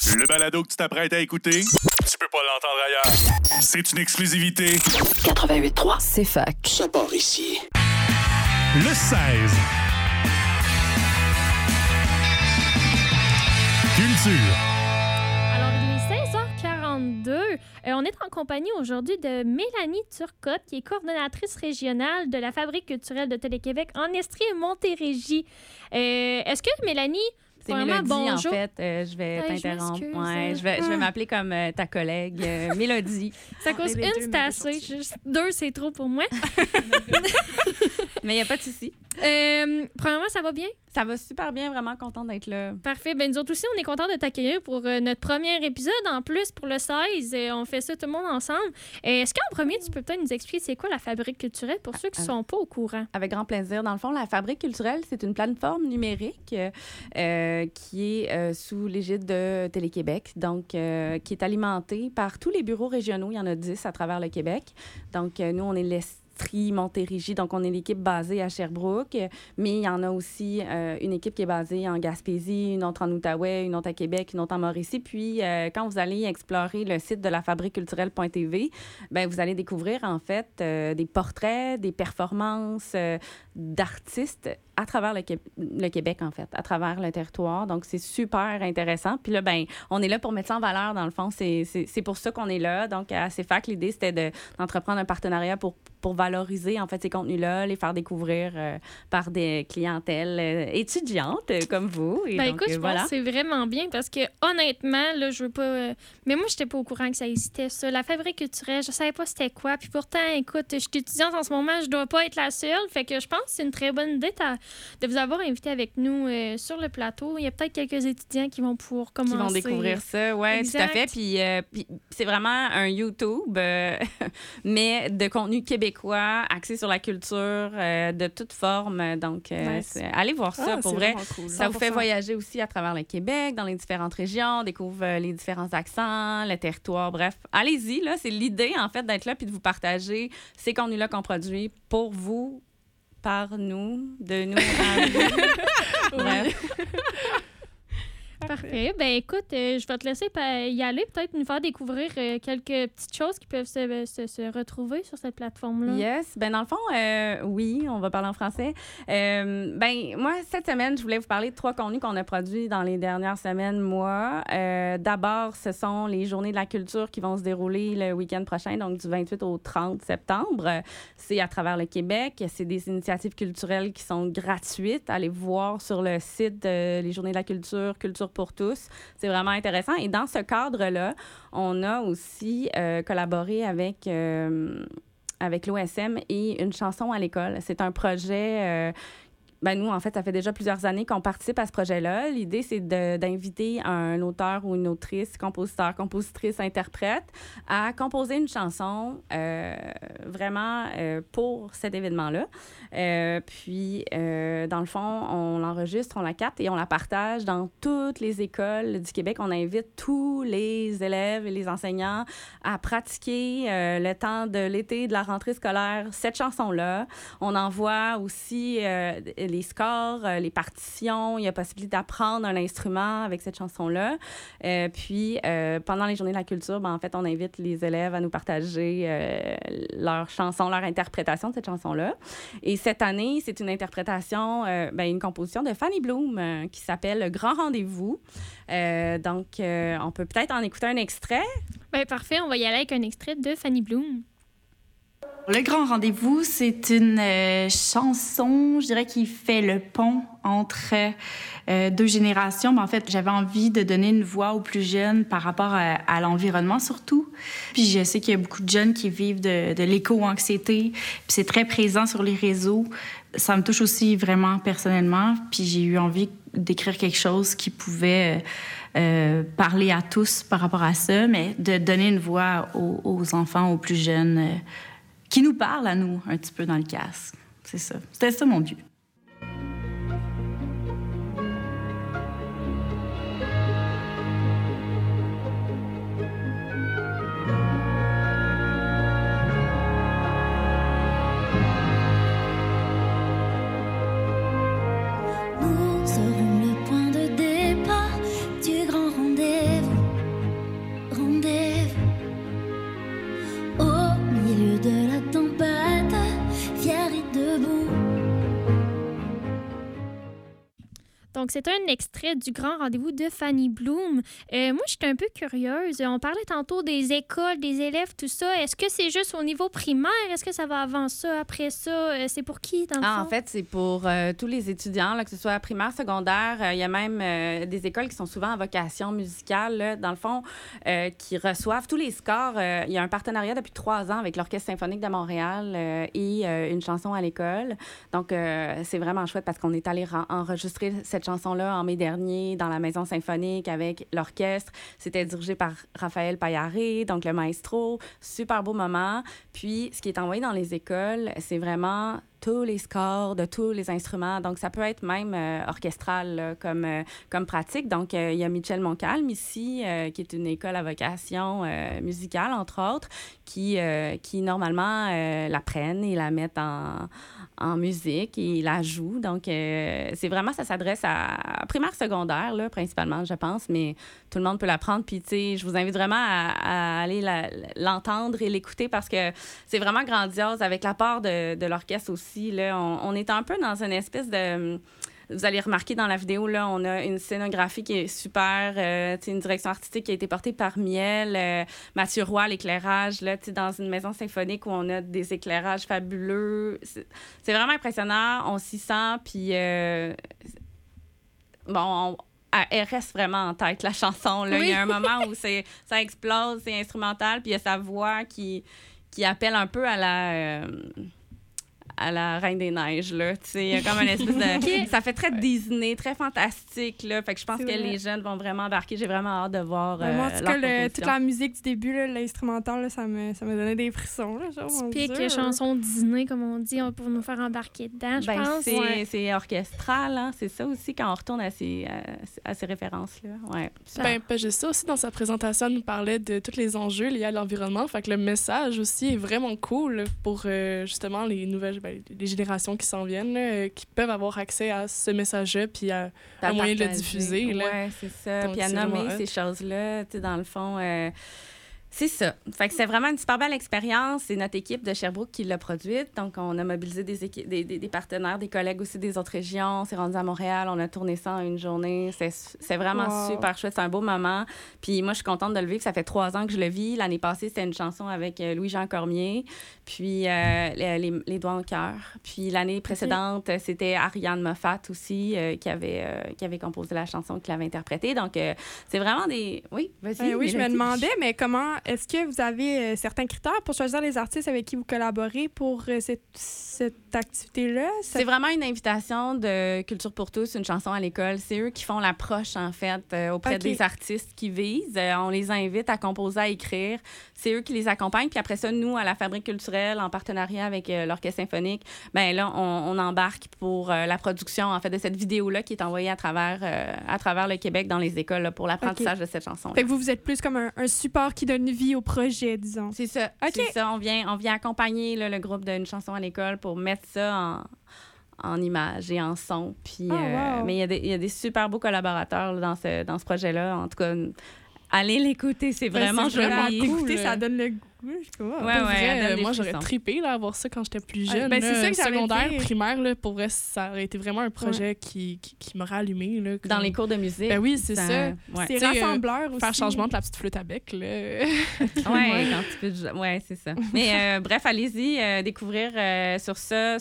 Le balado que tu t'apprêtes à écouter, tu peux pas l'entendre ailleurs. C'est une exclusivité. 88.3, c'est fac. Ça part ici. Le 16. Culture. Alors, il est 16h42. On est en compagnie aujourd'hui de Mélanie Turcotte, qui est coordonnatrice régionale de la Fabrique culturelle de Télé-Québec en Estrie et Montérégie. Est-ce que, Mélanie... C'est Mélodie, bonjour. en fait. Je vais t'interrompre. Je vais m'appeler comme ta collègue, Mélodie. Ça cause une, c'est assez. Juste deux, c'est trop pour moi. Mais il n'y a pas de souci. Premièrement, ça va bien? Ça va super bien, vraiment contente d'être là. Parfait. Ben, nous autres aussi, on est contents de t'accueillir pour notre premier épisode. En plus, pour le 16, on fait ça tout le monde ensemble. Est-ce qu'en premier, tu peux peut-être nous expliquer c'est quoi la Fabrique culturelle pour ceux qui ne sont pas au courant? Avec grand plaisir. Dans le fond, la Fabrique culturelle, c'est une plateforme numérique qui est sous l'égide de Télé-Québec, donc qui est alimentée par tous les bureaux régionaux. Il y en a 10 à travers le Québec. Donc, nous, on est Montérégie, donc on est l'équipe basée à Sherbrooke, mais il y en a aussi une équipe qui est basée en Gaspésie, une autre en Outaouais, une autre à Québec, une autre en Mauricie. Puis, quand vous allez explorer le site de la fabriqueculturelle.tv, ben vous allez découvrir, en fait, des portraits, des performances d'artistes à travers le Québec, en fait, à travers le territoire. Donc, c'est super intéressant. Puis là, ben on est là pour mettre ça en valeur, dans le fond. C'est pour ça qu'on est là. Donc, à CFAC, l'idée, c'était d'entreprendre un partenariat pour valoriser, en fait, ces contenus-là, les faire découvrir par des clientèles étudiantes comme vous. Et ben donc, écoute, je voilà. pense que c'est vraiment bien parce que, honnêtement, là, je veux pas... mais moi, j'étais pas au courant que ça existait, ça. La Fabrique culturelle, je savais pas c'était quoi. Puis pourtant, écoute, je suis étudiante en ce moment, je dois pas être la seule. Fait que je pense que c'est une très bonne idée de vous avoir invité avec nous sur le plateau. Il y a peut-être quelques étudiants qui vont pouvoir commencer. Qui vont découvrir ça, oui, tout à fait. Puis c'est vraiment un YouTube, mais de contenu québécois, axé sur la culture de toute forme. Donc, allez voir ça, pour vrai. Cool. Ça vous fait voyager aussi à travers le Québec, dans les différentes régions, découvre les différents accents, le territoire, bref. Allez-y, là, c'est l'idée, en fait, d'être là puis de vous partager ces contenus-là qu'on produit pour vous, par nous, de nous à vous. Bref. Parfait. Ben écoute, je vais te laisser y aller, peut-être nous faire découvrir quelques petites choses qui peuvent se retrouver sur cette plateforme-là. Yes. Ben dans le fond, oui, on va parler en français. Ben moi, cette semaine, je voulais vous parler de 3 contenus qu'on a produits dans les dernières semaines, mois. D'abord, ce sont les Journées de la culture qui vont se dérouler le week-end prochain, donc du 28 au 30 septembre. C'est à travers le Québec. C'est des initiatives culturelles qui sont gratuites. Allez voir sur le site les Journées de la culture, Culture pour tous. C'est vraiment intéressant. Et dans ce cadre-là, on a aussi collaboré avec l'OSM et une chanson à l'école. C'est un projet... nous, en fait, ça fait déjà plusieurs années qu'on participe à ce projet-là. L'idée, c'est d'inviter un auteur ou une autrice, compositeur, compositrice, interprète à composer une chanson vraiment pour cet événement-là. Puis, dans le fond, on l'enregistre, on la capte et on la partage dans toutes les écoles du Québec. On invite tous les élèves et les enseignants à pratiquer le temps de l'été, de la rentrée scolaire, cette chanson-là. On envoie aussi... les scores, les partitions, il y a possibilité d'apprendre un instrument avec cette chanson-là. Puis, pendant les Journées de la culture, en fait, on invite les élèves à nous partager leur chanson, leur interprétation de cette chanson-là. Et cette année, c'est une interprétation, une composition de Fanny Bloom qui s'appelle « Le Grand Rendez-vous ». Donc, on peut peut-être en écouter un extrait. Bien, parfait. On va y aller avec un extrait de Fanny Bloom. Le Grand Rendez-vous, c'est une chanson, je dirais, qui fait le pont entre 2 générations. Mais en fait, j'avais envie de donner une voix aux plus jeunes par rapport à l'environnement, surtout. Puis je sais qu'il y a beaucoup de jeunes qui vivent de l'éco-anxiété. Puis c'est très présent sur les réseaux. Ça me touche aussi vraiment personnellement. Puis j'ai eu envie d'écrire quelque chose qui pouvait... parler à tous par rapport à ça, mais de donner une voix aux enfants, aux plus jeunes... qui nous parle à nous un petit peu dans le casque. C'est ça. C'était ça mon but. Nous serons le point de départ du grand rendez-vous. Donc, c'est un extrait du Grand Rendez-vous de Fanny Bloom. Moi, j'étais un peu curieuse. On parlait tantôt des écoles, des élèves, tout ça. Est-ce que c'est juste au niveau primaire? Est-ce que ça va avant ça, après ça? C'est pour qui, dans le fond? En fait, c'est pour tous les étudiants, là, que ce soit primaire, secondaire. Il y a même des écoles qui sont souvent à vocation musicale, là, dans le fond, qui reçoivent tous les scores. Il y a un partenariat depuis 3 ans avec l'Orchestre symphonique de Montréal et une chanson à l'école. Donc, c'est vraiment chouette parce qu'on est allé enregistrer cette chanson-là en mai dernier dans la Maison symphonique avec l'orchestre. C'était dirigé par Raphaël Paillaré, donc le maestro. Super beau moment. Puis, ce qui est envoyé dans les écoles, c'est vraiment tous les scores de tous les instruments. Donc, ça peut être même orchestral là, comme pratique. Donc, il y a Michel Montcalm ici, qui est une école à vocation musicale, entre autres, qui normalement la prennent et la mettent en musique et la jouent. Donc, c'est vraiment, ça s'adresse à primaire, secondaire, là, principalement, je pense, mais tout le monde peut l'apprendre. Puis, tu sais, je vous invite vraiment à aller l'entendre et l'écouter parce que c'est vraiment grandiose avec l'apport de l'orchestre aussi. Là, on est un peu dans une espèce de... Vous allez remarquer dans la vidéo, là, on a une scénographie qui est super, une direction artistique qui a été portée par Miel, Mathieu Roy, l'éclairage, là, dans une maison symphonique où on a des éclairages fabuleux. C'est vraiment impressionnant, on s'y sent, puis elle reste vraiment en tête, la chanson. Là. Oui. Il y a un moment où ça explose, c'est instrumental, puis il y a sa voix qui appelle un peu à la Reine des Neiges, là. Tu sais, il y a comme une espèce de... Ça fait très Disney, très fantastique, là. Fait que je pense que les jeunes vont vraiment embarquer. J'ai vraiment hâte de voir moi, en tout cas, toute la musique du début, là, l'instrumental, là, ça me donnait des frissons, là. Typique chanson Disney, comme on dit, pour nous faire embarquer dedans, je pense. C'est orchestral, hein. C'est ça aussi, quand on retourne à ces références-là. Ouais. Pas juste ça. Aussi, dans sa présentation, elle nous parlait de tous les enjeux liés à l'environnement. Fait que le message aussi est vraiment cool pour, justement, les nouvelles... les générations qui s'en viennent, là, qui peuvent avoir accès à ce message-là puis à un moyen de le diffuser. Oui, c'est ça. Donc, puis à nommer ces choses-là, tu sais, dans le fond... C'est ça. Fait que c'est vraiment une super belle expérience. C'est notre équipe de Sherbrooke qui l'a produite. Donc, on a mobilisé des partenaires, des collègues aussi des autres régions. On s'est rendu à Montréal. On a tourné ça en une journée. C'est vraiment super chouette. C'est un beau moment. Puis moi, je suis contente de le vivre. Ça fait 3 ans que je le vis. L'année passée, c'était une chanson avec Louis-Jean Cormier. Puis les doigts au cœur. Puis l'année précédente, c'était Ariane Moffat aussi qui avait composé la chanson, qui l'avait interprétée. Donc, c'est vraiment des... Oui, vas-y. Oui, je me demandais, mais comment... Est-ce que vous avez certains critères pour choisir les artistes avec qui vous collaborez pour cette activité-là? C'est vraiment une invitation de Culture pour tous, une chanson à l'école. C'est eux qui font l'approche, en fait, auprès des artistes qui visent. On les invite à composer, à écrire. C'est eux qui les accompagnent. Puis après ça, nous, à la Fabrique culturelle, en partenariat avec l'Orchestre symphonique, bien là, on embarque pour la production, en fait, de cette vidéo-là qui est envoyée à travers le Québec dans les écoles là, pour l'apprentissage de cette chanson-là. Fait que vous êtes plus comme un support qui donne vie au projet, disons. C'est ça. C'est ça. On vient accompagner là, le groupe d'une chanson à l'école pour mettre ça en images et en son. Puis, mais il y a des super beaux collaborateurs là, dans ce projet-là. En tout cas, allez l'écouter. C'est vraiment joli. Écouter, ça donne le goût. Moi, j'aurais trippé à voir ça quand j'étais plus jeune. C'est ça que secondaire, primaire, là, pour vrai, ça aurait été vraiment un projet qui m'aurait allumé. Là, dans les cours de musique. Ben oui, c'est ça. C'est rassembleur aussi. Faire changement de la petite flûte à bec. Là. quand tu peux... c'est ça. Mais bref, allez-y découvrir sur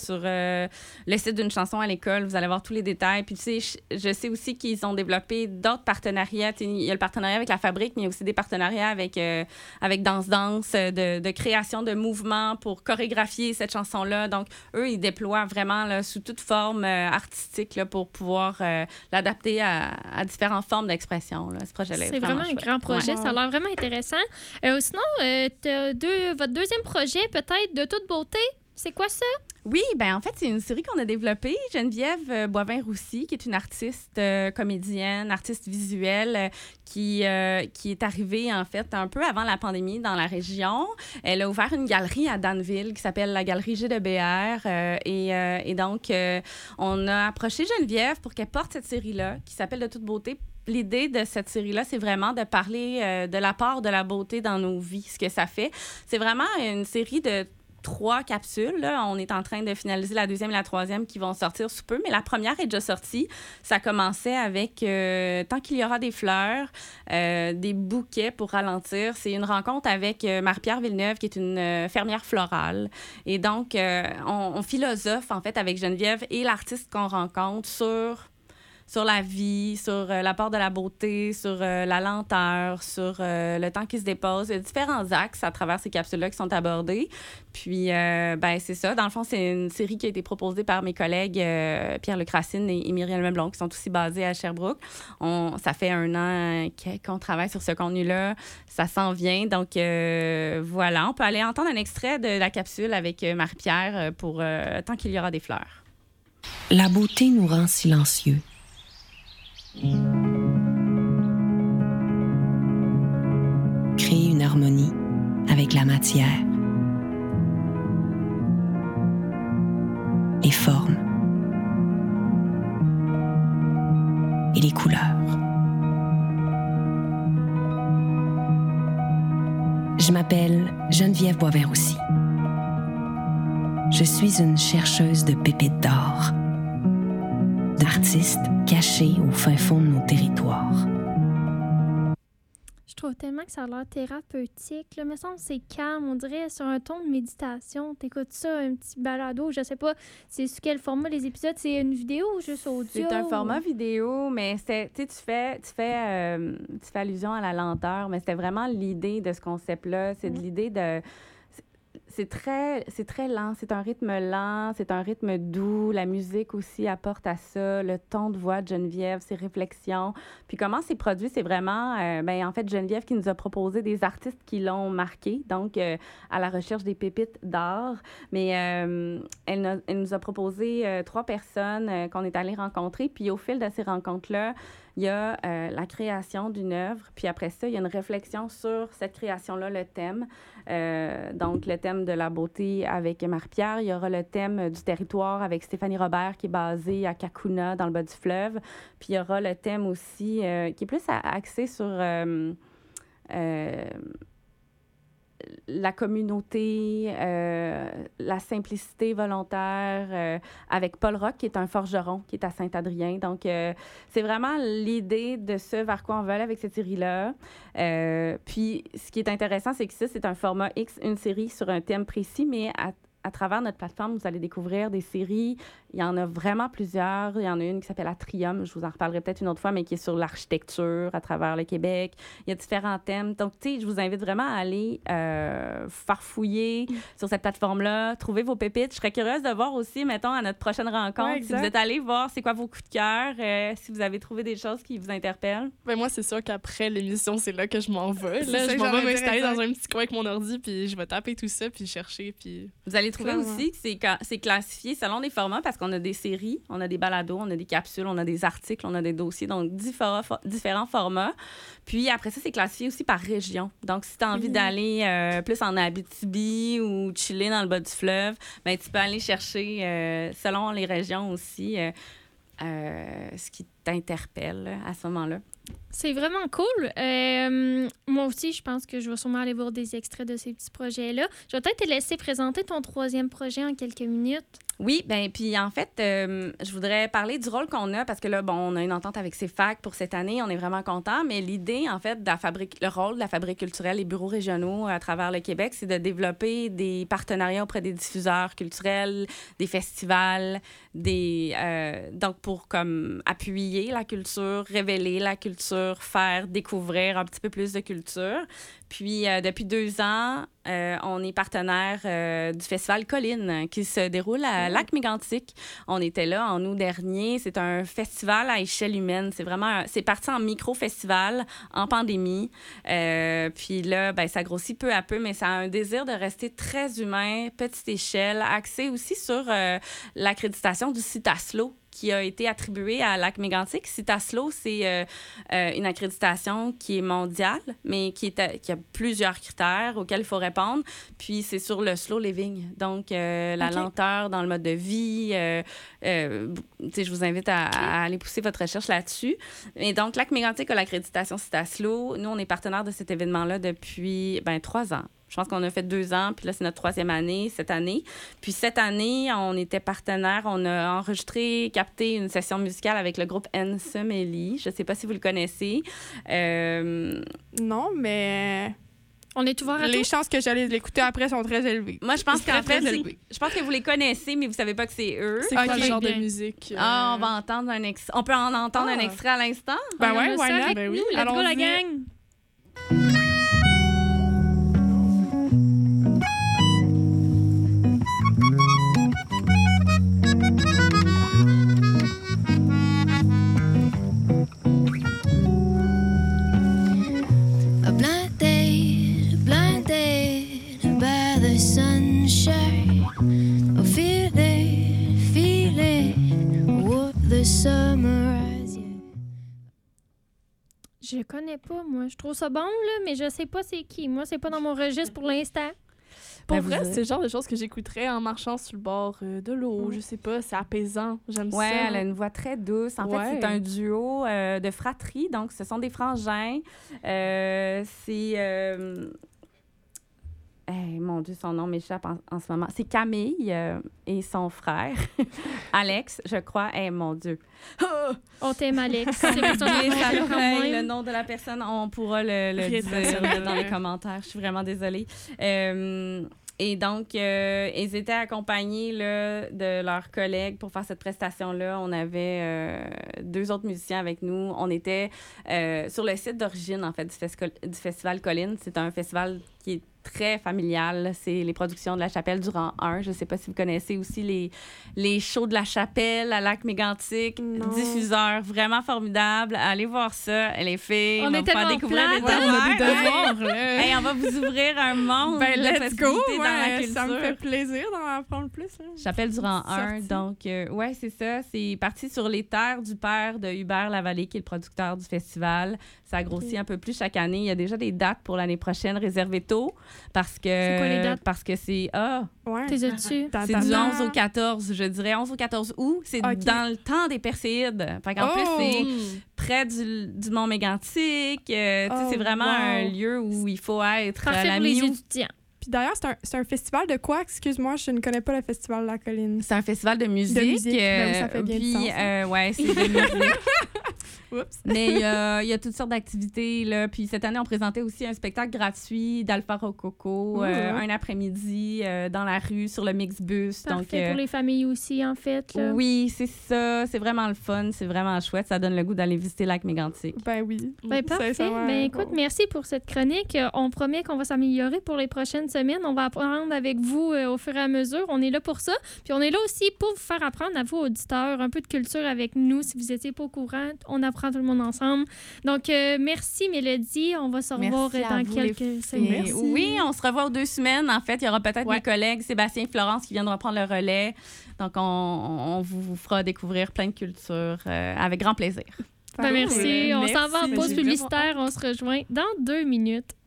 le site d'une chanson à l'école. Vous allez voir tous les détails. Puis tu sais, je sais aussi qu'ils ont développé d'autres partenariats. Il y a le partenariat avec la Fabrique, mais il y a aussi des partenariats avec Danse de création de mouvements pour chorégraphier cette chanson-là. Donc, eux, ils déploient vraiment là, sous toute forme artistique là, pour pouvoir l'adapter à différentes formes d'expression. Là, ce projet-là c'est vraiment un grand projet. Ça a l'air vraiment intéressant. Sinon, votre deuxième projet, peut-être, De toute beauté, c'est quoi ça? Oui, ben en fait, c'est une série qu'on a développée. Geneviève Boivin-Roussy, qui est une artiste comédienne, artiste visuelle, qui est arrivée, en fait, un peu avant la pandémie dans la région. Elle a ouvert une galerie à Danville qui s'appelle la Galerie GDBR. Et donc, on a approché Geneviève pour qu'elle porte cette série-là, qui s'appelle De toute beauté. L'idée de cette série-là, c'est vraiment de parler de l'apport de la beauté dans nos vies, ce que ça fait. C'est vraiment une série de 3 capsules. Là. On est en train de finaliser la 2e et la 3e qui vont sortir sous peu, mais la première est déjà sortie. Ça commençait avec Tant qu'il y aura des fleurs, des bouquets pour ralentir. C'est une rencontre avec Marie-Pierre Villeneuve, qui est une fermière florale. Et donc, on philosophe, en fait, avec Geneviève et l'artiste qu'on rencontre sur la vie, sur l'apport de la beauté, sur la lenteur, sur le temps qui se dépose. Il y a différents axes à travers ces capsules-là qui sont abordés. Puis, c'est ça. Dans le fond, c'est une série qui a été proposée par mes collègues Pierre-Luc Racine et Myriel Meublon, qui sont aussi basés à Sherbrooke. Ça fait 1 an qu'on travaille sur ce contenu-là. Ça s'en vient. Donc, voilà. On peut aller entendre un extrait de la capsule avec Marie-Pierre pour Tant qu'il y aura des fleurs. La beauté nous rend silencieux. Créer une harmonie avec la matière, les formes et les couleurs. Je m'appelle Geneviève Boisvert-Roussy. Je suis une chercheuse de pépites d'or, d'artistes cachés au fin fond de nos territoires. Je trouve tellement que ça a l'air thérapeutique. Là, me semble que c'est calme, on dirait sur un ton de méditation. T'écoutes ça, un petit balado, je sais pas, c'est sous quel format les épisodes? C'est une vidéo ou juste audio? C'est un format vidéo, mais tu fais allusion à la lenteur, mais c'était vraiment l'idée de ce concept-là. C'est de l'idée de... C'est très lent, c'est un rythme lent, c'est un rythme doux. La musique aussi apporte à ça, le ton de voix de Geneviève, ses réflexions. Puis comment c'est produit, c'est vraiment, en fait, Geneviève qui nous a proposé des artistes qui l'ont marqué, donc à la recherche des pépites d'art. Mais elle nous a proposé 3 personnes qu'on est allé rencontrer. Puis au fil de ces rencontres-là, il y a la création d'une œuvre, puis après ça, il y a une réflexion sur cette création-là, le thème. Donc, le thème de la beauté avec Marie-Pierre. Il y aura le thème du territoire avec Stéphanie Robert, qui est basée à Kakuna, dans le bas du fleuve. Puis, il y aura le thème aussi qui est plus axé sur la communauté, la simplicité volontaire, avec Paul Roch, qui est un forgeron, qui est à Saint-Adrien. Donc, c'est vraiment l'idée de ce vers quoi on veut aller avec cette série-là. Puis, ce qui est intéressant, c'est que ça, c'est un format X, une série sur un thème précis, mais à travers notre plateforme, vous allez découvrir des séries. Il y en a vraiment plusieurs. Il y en a une qui s'appelle Atrium. Je vous en reparlerai peut-être une autre fois, mais qui est sur l'architecture à travers le Québec. Il y a différents thèmes. Donc, tu sais, je vous invite vraiment à aller farfouiller sur cette plateforme-là, trouver vos pépites. Je serais curieuse de voir aussi, mettons, à notre prochaine rencontre, si vous êtes allés voir c'est quoi vos coups de cœur, si vous avez trouvé des choses qui vous interpellent. Ben moi, c'est sûr qu'après l'émission, c'est là que je m'en vais. Là, je m'en vais m'installer dans un petit coin avec mon ordi, puis je vais taper tout ça, puis chercher, puis... Vous allez trouver aussi que c'est classifié selon les formats, parce qu'on a des séries, on a des balados, on a des capsules, on a des articles, on a des dossiers, donc différents formats. Puis après ça, c'est classifié aussi par région. Donc, si tu as envie d'aller plus en Abitibi ou chiller dans le bas du fleuve, ben tu peux aller chercher, selon les régions aussi, ce qui t'interpelle à ce moment-là. C'est vraiment cool. Moi aussi, je pense que je vais sûrement aller voir des extraits de ces petits projets-là. Je vais peut-être te laisser présenter ton 3e projet en quelques minutes. Oui, bien, puis en fait, je voudrais parler du rôle qu'on a, parce que là, bon, on a une entente avec CEFAC pour cette année, on est vraiment contents, mais l'idée, en fait, le rôle de la Fabrique culturelle et bureaux régionaux à travers le Québec, c'est de développer des partenariats auprès des diffuseurs culturels, des festivals, donc pour comme appuyer la culture, révéler la culture, faire découvrir un petit peu plus de culture. Puis, depuis 2 ans, on est partenaire du Festival Colline qui se déroule à Lac-Mégantic. On était là en août dernier. C'est un festival à échelle humaine. C'est parti en micro-festival en pandémie. Puis là, ben, ça grossit peu à peu, mais ça a un désir de rester très humain, petite échelle, axé aussi sur l'accréditation du CITASLO, qui a été attribué à Lac-Mégantic. CITASLO, c'est une accréditation qui est mondiale, mais qui a plusieurs critères auxquels il faut répondre. Puis, c'est sur le slow living, donc la lenteur dans le mode de vie. Je vous invite à aller pousser votre recherche là-dessus. Et donc, Lac-Mégantic a l'accréditation CITASLO. Nous, on est partenaire de cet événement-là depuis 3 ans. Je pense qu'on a fait 2 ans, puis là, c'est notre 3e année cette année. Puis cette année, on était partenaire. On a enregistré, capté une session musicale avec le groupe Ensemble. Je ne sais pas si vous le connaissez. Non, mais On est ouvert à les tout. chances que j'allais l'écouter après sont très élevées. Moi, je pense Très, très élevées. je pense que vous les connaissez, mais vous savez pas que c'est eux. C'est quoi Ok, le genre de bien. musique? Ah, on va entendre un extrait. On peut en entendre un extrait à l'instant? Ben On a ouais, ça why not? avec Ben oui. nous. Let's go, la Allons-y. gang! A blinded by the sunshine. Oh, feel it, what the summer has yet. Je connais pas, moi. Je trouve ça bon, là, mais je sais pas c'est qui. Moi, c'est pas dans mon registre pour l'instant. Pour Ben, vrai, vous- c'est le genre de choses que j'écouterais en marchant sur le bord de l'eau. Je sais pas, c'est apaisant. J'aime Ouais, ça. elle a une voix très douce. En fait, Ouais. c'est un duo de fratrie, donc ce sont des frangins. Mon Dieu, son nom m'échappe en ce moment. C'est Camille et son frère, Alex, je crois. Mon Dieu. On t'aime, Alex. C'est pour ça Oublié qu'on sa t'aime quand oreille, le même. nom de la personne, on pourra le Rien de dire personnel. dans les commentaires. Je suis vraiment désolée. Et donc, ils étaient accompagnés là, de leurs collègues pour faire cette prestation-là. On avait 2 autres musiciens avec nous. On était sur le site d'origine, en fait, du Festival Colline. C'est un festival qui est très familial. C'est les productions de la Chapelle du rang 1. Je ne sais pas si vous connaissez aussi les shows de la Chapelle à Lac-Mégantic. Non. Diffuseur vraiment formidable. Allez voir ça. Les filles, On on va est vous faire tellement découvrir des plates. On a des affaires. devoirs, là. Hey, on va vous ouvrir un monde Ben, de let's go! possibilités dans la Ouais, culture. ça me fait plaisir d'en apprendre plus. Là. Chapelle du rang 1. Sorti. Donc, ouais, c'est ça. C'est parti sur les terres du père de Hubert Lavallée, qui est le producteur du festival. Ça grossit un peu plus chaque année. Il y a déjà des dates pour l'année prochaine réservées tôt parce que C'est quoi les dates? Parce que c'est Ouais. T'es dessus. T'as- c'est t'as- du 11 au 14, je dirais 11 au 14 août. C'est Ok. dans le temps des Perséides. Fait qu'en plus, c'est près du Mont Mégantic. Tu sais, Oh, c'est vraiment wow. un lieu où il faut être à Parfait la pour les mi-août. étudiants. Puis d'ailleurs, c'est un festival de quoi? Excuse-moi, je ne connais pas le festival de la colline. C'est un festival de musique. De musique, ben oui, ça fait bien du puis, sens, ouais, c'est de musique. Oups. Mais il y a toutes sortes d'activités. Là. Puis cette année, on présentait aussi un spectacle gratuit d'Alpha Rococo, un après-midi dans la rue, sur le Mixbus. Parfait Donc, pour les familles aussi, en fait. Là. oui, c'est ça. C'est vraiment le fun. C'est vraiment chouette. Ça donne le goût d'aller visiter Lac-Mégantic. Ben oui. Ben, parfait. Sincèrement, Ben, écoute, bon. merci pour cette chronique. On promet qu'on va s'améliorer pour les prochaines semaines. On va apprendre avec vous au fur et à mesure. On est là pour ça. Puis on est là aussi pour vous faire apprendre à vous, auditeurs, un peu de culture avec nous. Si vous n'étiez pas au courant, on apprend tout le monde ensemble. Donc, merci, Mélodie. On va se revoir Merci à dans vous, quelques les semaines. filles. Oui, on se revoit aux 2 semaines. En fait, il y aura peut-être mes collègues Sébastien et Florence qui viendront prendre le relais. Donc, on vous fera découvrir plein de cultures avec grand plaisir. Ben, merci. On s'en va en Merci. pause J'ai publicitaire. On se rejoint dans 2 minutes.